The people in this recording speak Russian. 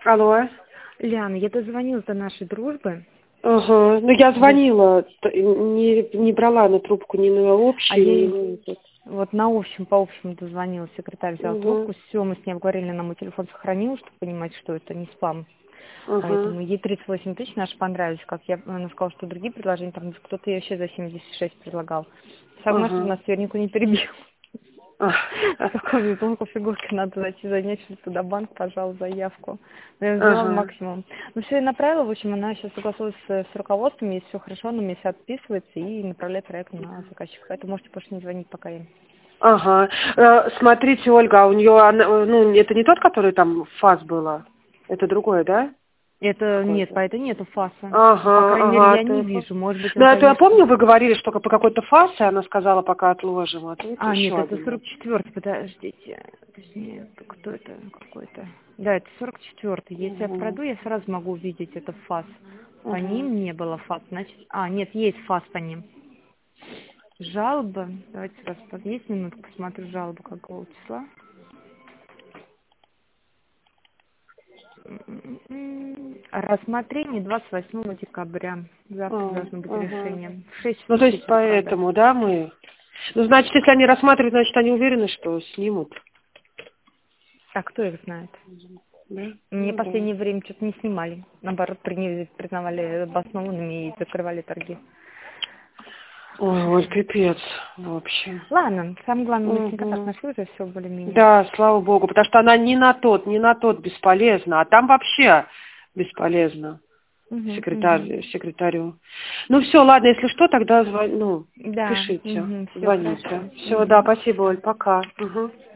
Алло. Ляна, я дозвонилась до нашей дружбы. Ага. Ну, я звонила, не брала на трубку ни на А общий, я ни ей на этот. вот на общем, по общему дозвонилась, секретарь взял Угу. трубку, все, мы с ней говорили, она мой телефон сохранила, чтобы понимать, что это не спам. Ага. Поэтому ей 38 тысяч наши понравились, как она сказала, что другие предложения, там кто-то ей вообще за 76 предлагал. Самое, чтобы Ага. нас свернику не перебил. А. С такой тонкой фигуркой надо зайти занять, что туда банк, пожал заявку. Но я сделала Ага. максимум. Ну все, и направила, в общем, она сейчас согласилась с руководством, если все хорошо, она мне все отписывается и направляет проект на заказчика. Поэтому можете больше не звонить пока им. Ага. Смотрите, Ольга, а у нее, ну, это не тот, который там фаз было? Это другое, да? Это нет, Какой-то. по этой нету фаса. По Ага, крайней мере, ага. я не вижу. Может быть, Ну, он, это я конечно... помню, вы говорили, что по какой-то фазе, она сказала, пока отложим, а тут А, нет, еще это один. 44-й, подождите. Точнее, кто это какой-то? Да, это 44-й. Если я Угу. пройду, я сразу могу увидеть это фас. По Угу. ним не было фас, значит... А, нет, есть фас по ним. Жалоба. Давайте сразу есть минутку, посмотрю жалобу какого числа. Рассмотрение 28 декабря. Завтра должно быть Ага. решение. В 6 Ну, то часов есть вечера правда. поэтому, да, мы... Ну, значит, если они рассматривают, значит, они уверены, что снимут. А кто их знает? Да? Мне в Ну, да. последнее время что-то не снимали. Наоборот, признавали обоснованными и закрывали торги. Ой, Оль, пипец, в общем. Ладно, самое главное, мы с ней контакт Угу. нашли уже, все более-менее. Да, слава богу, потому что она ни на тот бесполезна, а там вообще бесполезно. Угу, угу. Секретарю. Ну все, ладно, если что, тогда Да, пишите, угу, все звоните. хорошо. Все, да, Угу. спасибо, Оль, пока. Угу.